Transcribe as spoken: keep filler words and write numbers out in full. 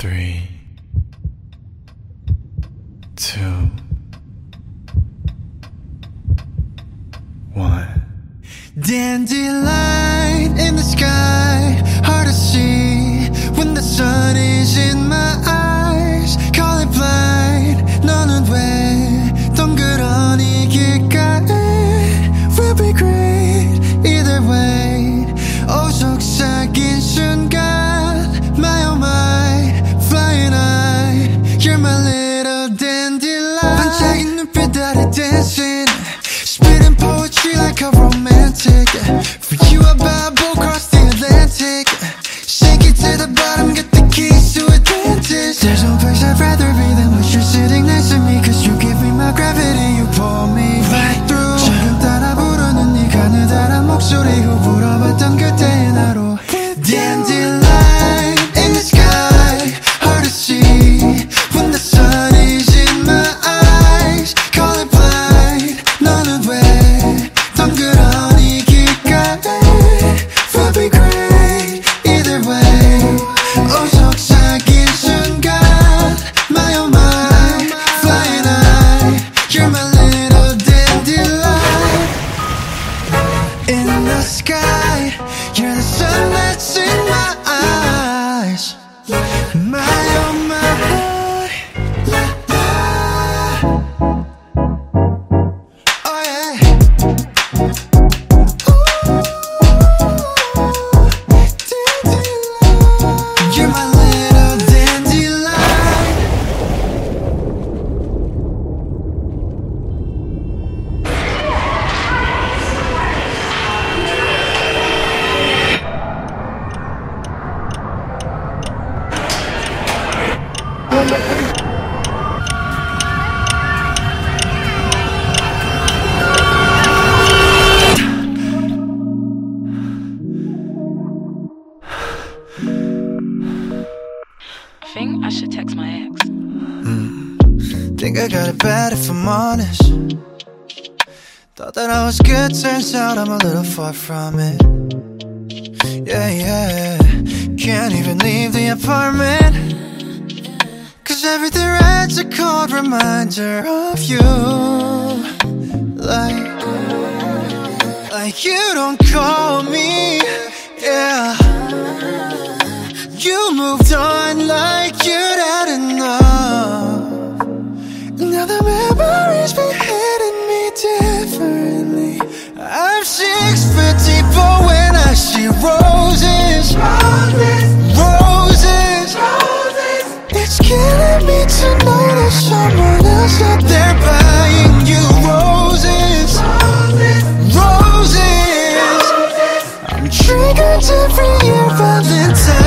Three, two, one. Dandelion in the sky, hard to see when the sun is in my eyes. Calling blind, 너는 왜 덩그러니 길가에? We'll be great either way. 오 속삭인 순간, my oh my, flying high. You're my little dandelion. 반짝인 눈빛 아래 dancing, spitting poetry like a romantic. For you I Bible cross the Atlantic. Shake it to the bottom, get the keys to Atlantis. There's no place I'd rather be than when you're sitting next to me. Cause you give me my gravity, you pull me right through. 지금 따라 부르는 네 가느다란 목소리 후 불어봤던 그때의 나로. Dandelion in the sky, hard to see when the sun is in my eyes. Calling blind, 너는 왜 덩그러니 길가에? We'll be great either way. 오 속삭인 순간, my oh my, flying high. You're my little dandelion in the sky. You're the sun that's in my eyes. My oh my, oh yeah. You're my little dandelion. I think I should text my ex. Think I got it bad if I'm honest. Thought that I was good, turns out I'm a little far from it. Yeah, yeah. Can't even leave the apartment, cause everything writes a cold reminder of you. Like, like you don't call me, yeah. You moved on like you'd had enough. Now the memories be hitting me differently. I'm six foot deep, but when I see roses, roses, roses, it's killing me to know that someone else out there buying you roses, roses. I'm triggered every year, Valentine's.